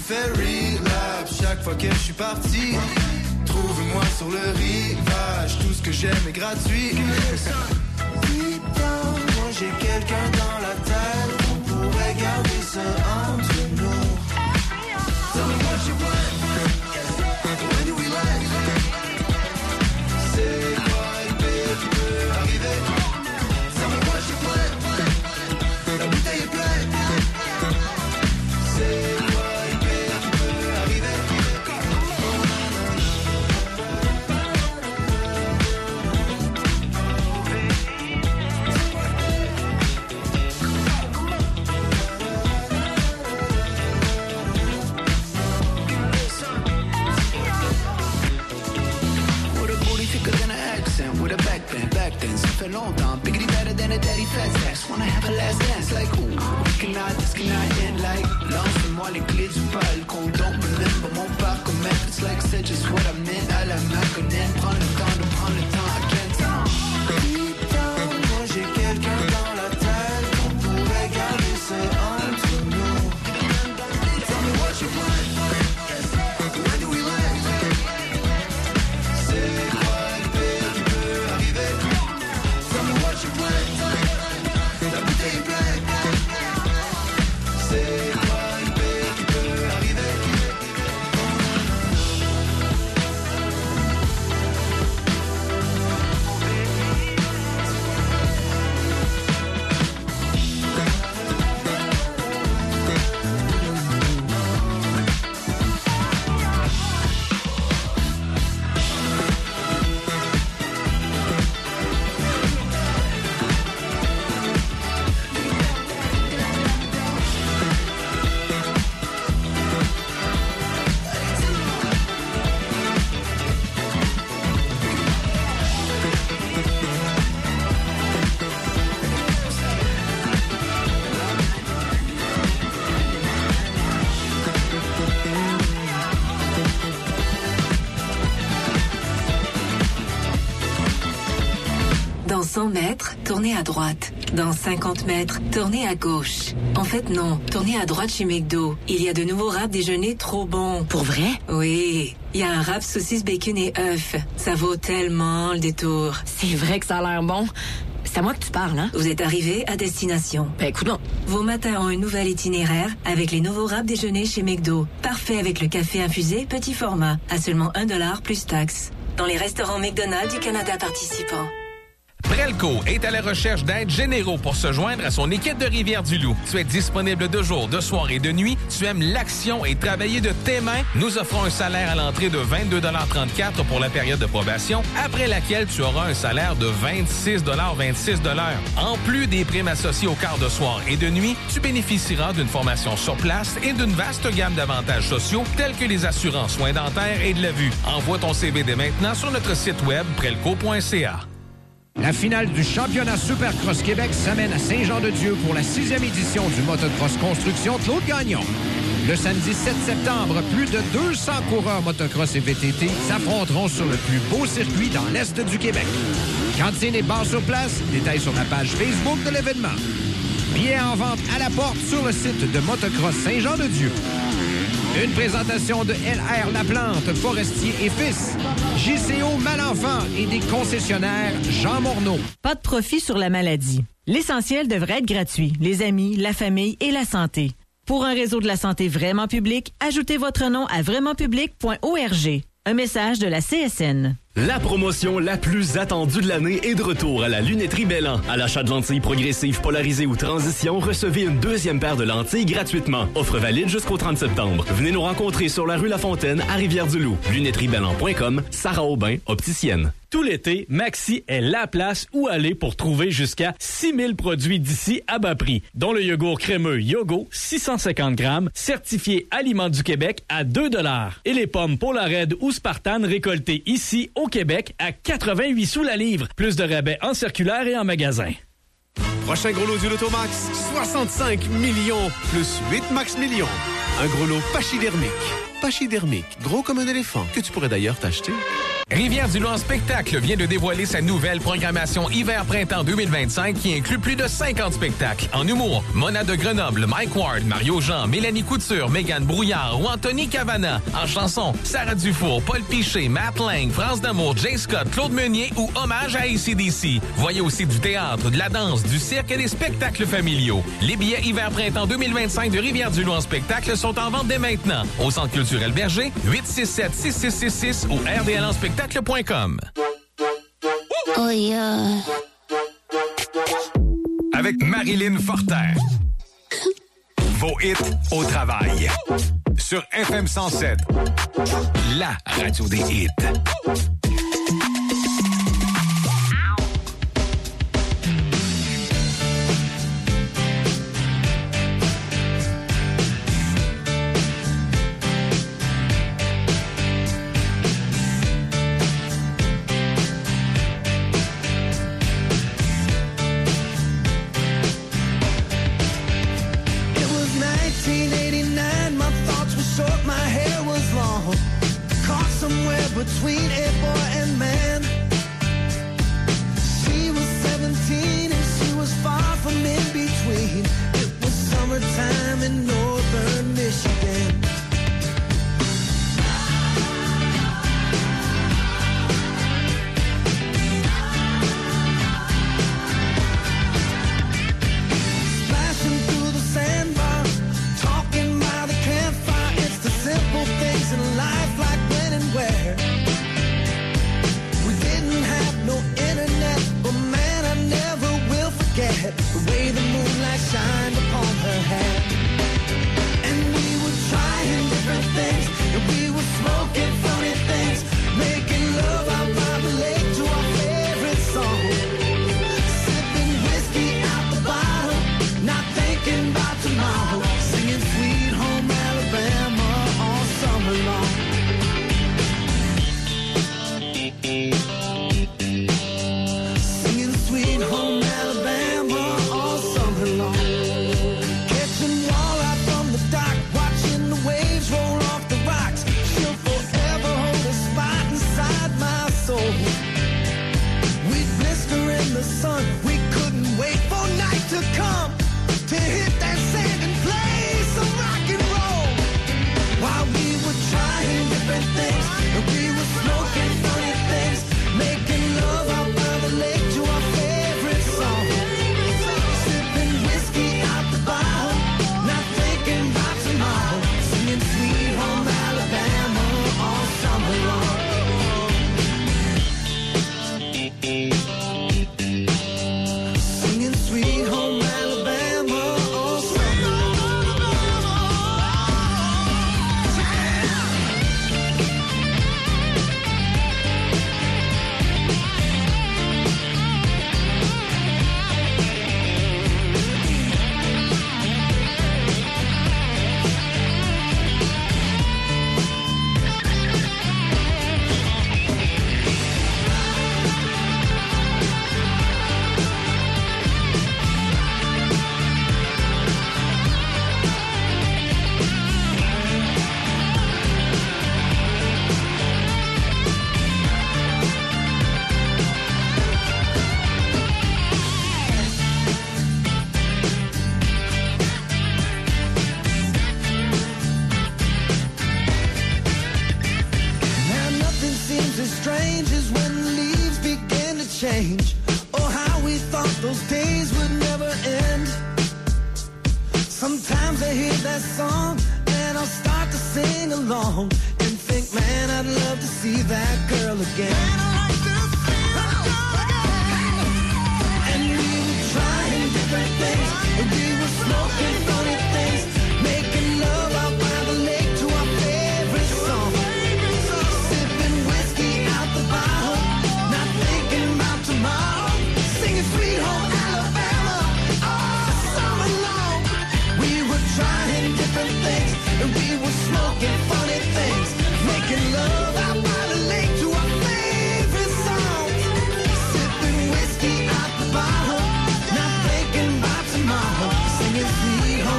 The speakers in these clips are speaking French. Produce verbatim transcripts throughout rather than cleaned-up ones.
fais relapse chaque fois que je suis parti. Trouve-moi sur le rivage, tout ce que j'aime est gratuit. Deep down, moi j'ai quelqu'un dans la tête, on pourrait garder ça entre nous. Tell me what you want, when do we let? C'est quoi le pire qui peut arriver? Tell me what you want, la bouteille est pleine. C'est quoi le pire qui peut arriver? With a back bend, back then, ça fait longtemps. Biggity better than a daddy fat ass. Wanna have a last dance, like ooh, we cannot, this cannot end. Like, lance-moi les clés du balcon. Don't remember mon parcours, it's like c'est just what I meant. À la Maconenne, prends le temps de prendre le temps again. Deep down, moi j'ai quelqu'un dans la tête, on pourrait garder ça entre nous. Tell me what you want, when do we let? C'est quoi le pire qui peut arriver? Tell me what you want, la bouteille est pleine. C'est quoi le pire qui peut arriver? Dans cent mètres, tournez à droite. Dans cinquante mètres, tournez à gauche. En fait, non. Tournez à droite chez McDo. Il y a de nouveaux wraps déjeuner trop bons. Pour vrai? Oui. Il y a un wrap saucisse, bacon et œufs. Ça vaut tellement le détour. C'est vrai que ça a l'air bon. C'est à moi que tu parles, hein? Vous êtes arrivé à destination. Ben, écoute non. Vos matins ont un nouvel itinéraire avec les nouveaux wraps déjeuner chez McDo. Parfait avec le café infusé petit format. À seulement un dollar plus taxes. Dans les restaurants McDonald's du Canada participants. Prelco est à la recherche d'aides généraux pour se joindre à son équipe de Rivière-du-Loup. Tu es disponible de jour, de soir et de nuit. Tu aimes l'action et travailler de tes mains. Nous offrons un salaire à l'entrée de vingt-deux trente-quatre pour la période de probation, après laquelle tu auras un salaire de vingt-six vingt-six. En plus des primes associées au quart de soir et de nuit, tu bénéficieras d'une formation sur place et d'une vaste gamme d'avantages sociaux tels que les assurances soins dentaires et de la vue. Envoie ton C V dès maintenant sur notre site web prelco point c a. La finale du championnat Supercross Québec s'amène à Saint-Jean-de-Dieu pour la sixième édition du motocross construction Claude Gagnon. Le samedi sept septembre, plus de deux cents coureurs motocross et V T T s'affronteront sur le plus beau circuit dans l'Est du Québec. Cantine et bar sur place, détails sur la page Facebook de l'événement. Billets en vente à la porte sur le site de Motocross Saint-Jean-de-Dieu. Une présentation de L R Laplante, Forestier et Fils, J C O Malenfant et des concessionnaires Jean Morneau. Pas de profit sur la maladie. L'essentiel devrait être gratuit. Les amis, la famille et la santé. Pour un réseau de la santé vraiment public, ajoutez votre nom à vraiment public point org. Un message de la C S N. La promotion la plus attendue de l'année est de retour à la Lunetterie Bellan. À l'achat de lentilles progressives, polarisées ou transition, recevez une deuxième paire de lentilles gratuitement. Offre valide jusqu'au trente septembre. Venez nous rencontrer sur la rue La Fontaine à Rivière-du-Loup. lunetterie bellan point com, Sarah Aubin, opticienne. Tout l'été, Maxi est la place où aller pour trouver jusqu'à six mille produits d'ici à bas prix, dont le yogourt crémeux Yogo, six cent cinquante grammes, certifié Aliments du Québec à deux dollars. Et les pommes Polared ou Spartan récoltées ici au Québec à quatre-vingt-huit sous la livre. Plus de rabais en circulaire et en magasin. Prochain gros lot du Lotomax, soixante-cinq millions plus huit max millions. Un gros lot pachydermique. Pachydermique, gros comme un éléphant, que tu pourrais d'ailleurs t'acheter. Rivière-du-Loup en spectacle vient de dévoiler sa nouvelle programmation hiver-printemps deux mille vingt-cinq qui inclut plus de cinquante spectacles. En humour, Mona de Grenoble, Mike Ward, Mario Jean, Mélanie Couture, Mégane Brouillard ou Anthony Cavana. En chanson, Sarah Dufour, Paul Piché, Matt Lang, France d'Amour, Jay Scott, Claude Meunier ou Hommage à A C D C. Voyez aussi du théâtre, de la danse, du cirque et des spectacles familiaux. Les billets hiver-printemps deux mille vingt-cinq de Rivière-du-Loup en spectacle sont en vente dès maintenant. Au Centre culturel Berger, huit six sept, six six six six ou r d l en spectacle point com. Oh yeah. Avec Marilyn Fortin. Vos hits au travail. Sur F M cent sept. La radio des hits. Between a boy and man, she was seventeen and she was far from in between. It was summertime in northern Michigan. Splashing through the sandbar, talking by the campfire. It's the simple things in life, like when and where. No internet, but man, I never will forget the way the moonlight shined upon her hair. And we were trying different things, and we were smoking funny things, making love out by the lake to our favorite song. Sipping whiskey out the bottle, not thinking about tomorrow, singing Sweet Home Alabama all summer long. Home Alabama all summer long. Catching walleye from the dock, watching the waves roll off the rocks. She'll forever hold a spot inside my soul. We'd blister in the sun, we couldn't wait for night to come to hit that sand and play some rock and roll. While we were trying different things, and we were smoking funny things, making love out by the lake to our favorite song. Sipping whiskey out the bottle, not thinking about tomorrow, singing Sweet Home Alabama all summer long. Singing Sweet Home Alabama all summer strange is when the leaves begin to change. Oh, how we thought those days would never end. Sometimes I hear that song and I'll start to sing along and think, man, I'd love to see that girl again. Man, I like to see that girl again. And we were trying different things, and we were smoking funny things, making love out by the lake to our favorite song. Sipping whiskey out the bottle, not thinking about tomorrow, singing Sweet Home Alabama all summer long. We were trying different things, and we were smoking funny things, making love out by the lake to our favorite songs. Sipping whiskey out the bottle, not thinking about tomorrow, singing Sweet Home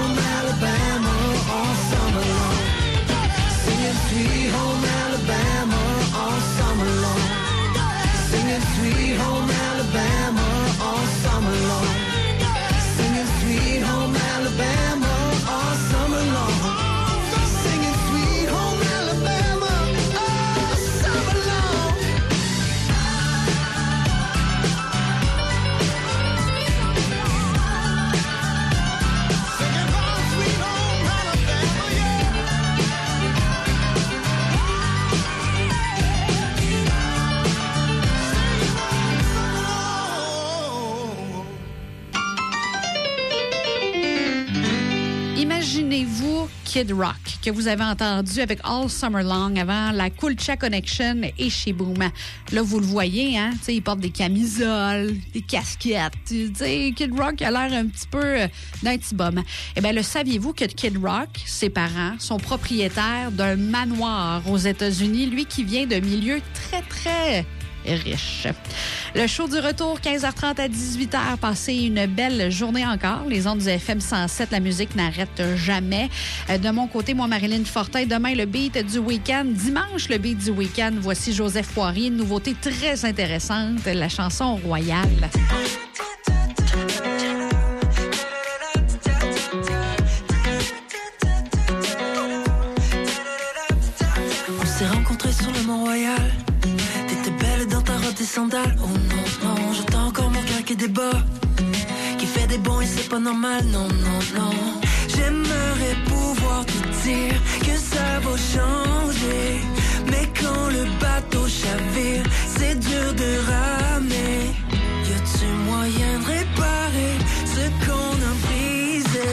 Saviez-vous Kid Rock, que vous avez entendu avec All Summer Long avant la Kulcha Connection et chez Boom. Là, vous le voyez, hein? T'sais, il porte des camisoles, des casquettes. T'sais, Kid Rock a l'air un petit peu d'un petit bum. Eh bien, le saviez-vous que Kid Rock, ses parents, sont propriétaires d'un manoir aux États-Unis, lui qui vient de milieux très, très riche. Le show du retour, quinze heures trente à dix-huit heures. Passez une belle journée encore. Les ondes du F M cent sept, la musique n'arrête jamais. De mon côté, moi, Marilyn Fortin, demain, le beat du week-end. Dimanche, le beat du week-end. Voici Joseph Poirier, une nouveauté très intéressante, la chanson Royale. On s'est rencontrés sur le Mont-Royal. Tes sandales, oh non, non, j'entends encore mon cœur qui débat, qui fait des bons et c'est pas normal, non, non, non. J'aimerais pouvoir te dire que ça va changer, mais quand le bateau chavire, c'est dur de ramer. Y a-tu moyen de réparer ce qu'on a brisé?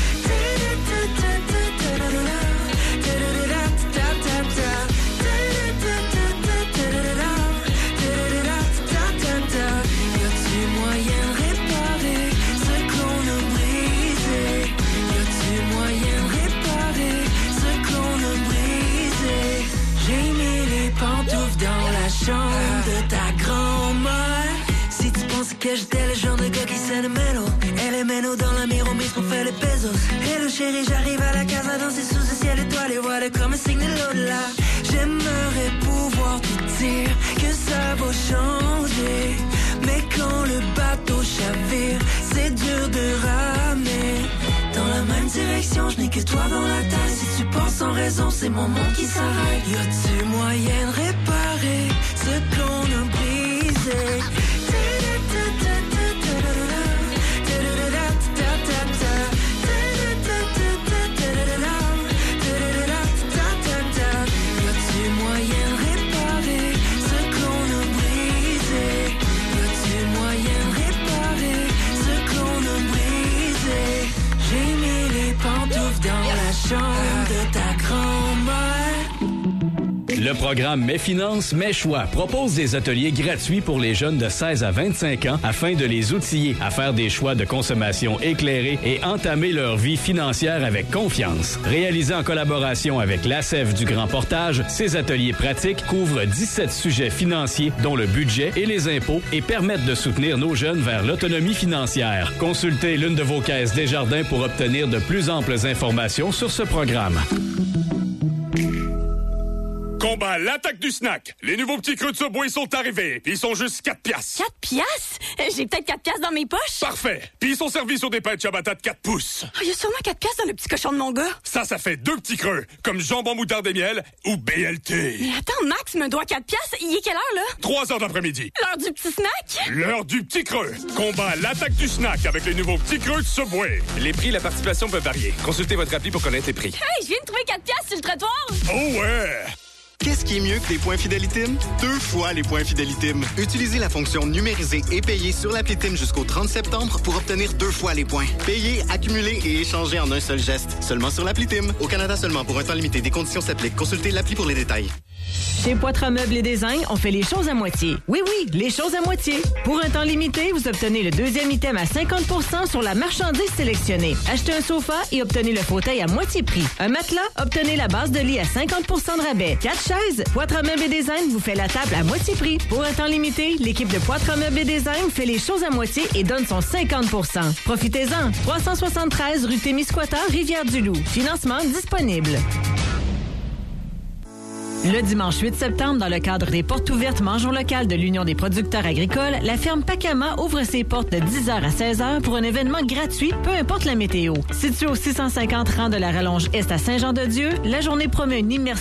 De ta grand-mère. Si tu penses que j'étais le genre de gars qui sait le mélo, elle est mélo dans la miro, mais qu'on fait les pesos. Hello chérie, j'arrive à la casa danser sous ce ciel étoilé, voilà comme un signe de l'au-delà. J'aimerais pouvoir te dire que ça va changer, mais quand le bateau chavire, c'est dur de ramer. Dans la même direction, je n'ai que toi dans la tête. Si tu penses sans raison, c'est mon monde qui s'arrête. Y a-tu moyen de réparer ce qu'on a brisé? De ta grand-mère. Le programme Mes Finances, Mes Choix propose des ateliers gratuits pour les jeunes de seize à vingt-cinq ans afin de les outiller à faire des choix de consommation éclairés et entamer leur vie financière avec confiance. Réalisé en collaboration avec l'A C E F du Grand Portage, ces ateliers pratiques couvrent dix-sept sujets financiers dont le budget et les impôts et permettent de soutenir nos jeunes vers l'autonomie financière. Consultez l'une de vos caisses Desjardins pour obtenir de plus amples informations sur ce programme. Combat l'attaque du snack. Les nouveaux petits creux de Subway sont arrivés. Puis ils sont juste quatre piastres. quatre piastres? J'ai peut-être quatre piastres dans mes poches. Parfait. Puis ils sont servis sur des pâtes ciabatta de quatre pouces. Il oh, y a sûrement quatre piastres dans le petit cochon de mon gars. Ça, ça fait deux petits creux. Comme jambon moutarde et miel ou B L T. Mais attends, Max me doit quatre piastres. Il est quelle heure, là? trois heures d'après-midi. L'heure du petit snack? L'heure du petit creux. Combat l'attaque du snack avec les nouveaux petits creux de Subway. Les prix et la participation peuvent varier. Consultez votre appli pour connaître les prix. Hey, je viens de trouver quatre piastres sur le trottoir. Oh ouais! Qu'est-ce qui est mieux que les points Fidelitim? Deux fois les points Fidelitim. Utilisez la fonction numériser et payer sur l'appli Tim jusqu'au trente septembre pour obtenir deux fois les points. Payer, accumuler et échanger en un seul geste. Seulement sur l'appli Tim. Au Canada seulement pour un temps limité. Des conditions s'appliquent. Consultez l'appli pour les détails. Chez Poitras Meubles et Design, on fait les choses à moitié. Oui, oui, les choses à moitié. Pour un temps limité, vous obtenez le deuxième item à cinquante pour cent sur la marchandise sélectionnée. Achetez un sofa et obtenez le fauteuil à moitié prix. Un matelas, obtenez la base de lit à cinquante pour cent de rabais. Quatre chaises, Poitras Meubles et Design vous fait la table à moitié prix. Pour un temps limité, l'équipe de Poitras Meubles et Design fait les choses à moitié et donne son cinquante pour cent. Profitez-en. trois cent soixante-treize rue Témiscouata, Rivière-du-Loup. Financement disponible. Le dimanche huit septembre, dans le cadre des portes ouvertes Mangeons local de l'Union des producteurs agricoles, la ferme Pacama ouvre ses portes de dix heures à seize heures pour un événement gratuit, peu importe la météo. Situé au six cent cinquante rang de la Rallonge Est à Saint-Jean-de-Dieu, la journée promet une immersion